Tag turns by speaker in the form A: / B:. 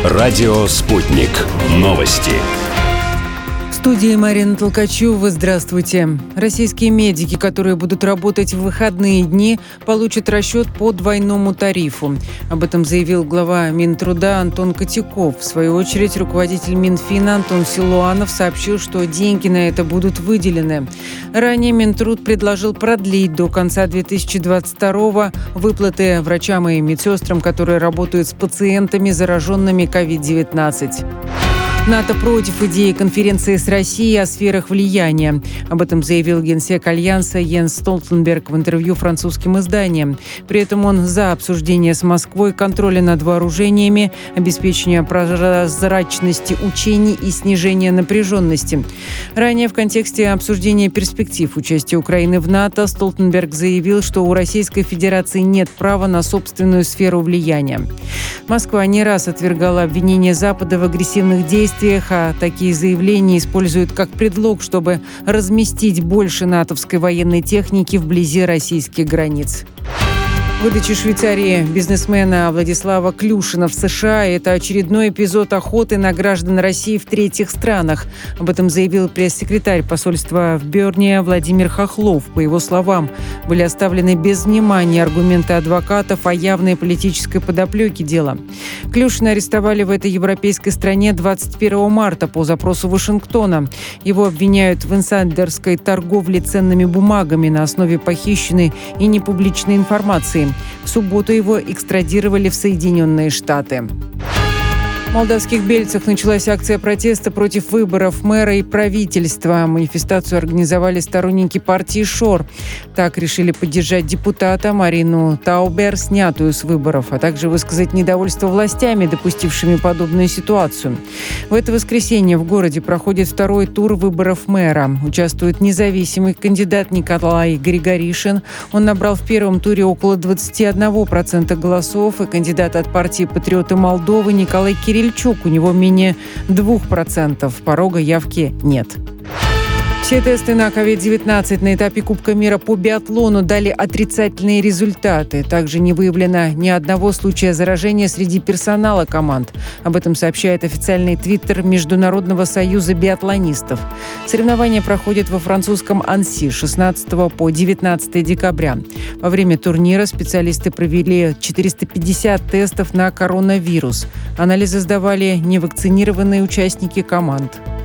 A: Радио «Спутник». Новости.
B: В студии Марина Толкачева. Здравствуйте. Российские медики, которые будут работать в выходные дни, получат расчет по двойному тарифу. Об этом заявил глава Минтруда Антон Котяков. В свою очередь, руководитель Минфина Антон Силуанов сообщил, что деньги на это будут выделены. Ранее Минтруд предложил продлить до конца 2022-го выплаты врачам и медсестрам, которые работают с пациентами, зараженными COVID-19. НАТО против идеи конференции с Россией о сферах влияния. Об этом заявил генсек Альянса Йенс Столтенберг в интервью французским изданиям. При этом он за обсуждение с Москвой контроля над вооружениями, обеспечение прозрачности учений и снижения напряженности. Ранее в контексте обсуждения перспектив участия Украины в НАТО Столтенберг заявил, что у Российской Федерации нет права на собственную сферу влияния. Москва не раз отвергала обвинения Запада в агрессивных действиях, а такие заявления используют как предлог, чтобы разместить больше натовской военной техники вблизи российских границ. Выдача Швейцарии бизнесмена Владислава Клюшина в США – это очередной эпизод охоты на граждан России в третьих странах. Об этом заявил пресс-секретарь посольства в Берне Владимир Хохлов. По его словам, были оставлены без внимания аргументы адвокатов о явной политической подоплеке дела. Клюшина арестовали в этой европейской стране 21 марта по запросу Вашингтона. Его обвиняют в инсайдерской торговле ценными бумагами на основе похищенной и непубличной информации. В субботу его экстрадировали в Соединенные Штаты. В молдавских Бельцах началась акция протеста против выборов мэра и правительства. Манифестацию организовали сторонники партии ШОР. Так решили поддержать депутата Марину Таубер, снятую с выборов, а также высказать недовольство властями, допустившими подобную ситуацию. В это воскресенье в городе проходит второй тур выборов мэра. Участвует независимый кандидат Николай Григоришин. Он набрал в первом туре около 21% голосов, и кандидат от партии «Патриоты Молдовы» Николай Кирилличук. У него менее 2%. Порога явки нет. Все тесты на COVID-19 на этапе Кубка мира по биатлону дали отрицательные результаты. Также не выявлено ни одного случая заражения среди персонала команд. Об этом сообщает официальный твиттер Международного союза биатлонистов. Соревнования проходят во французском Анси с 16 по 19 декабря. Во время турнира специалисты провели 450 тестов на коронавирус. Анализы сдавали невакцинированные участники команд.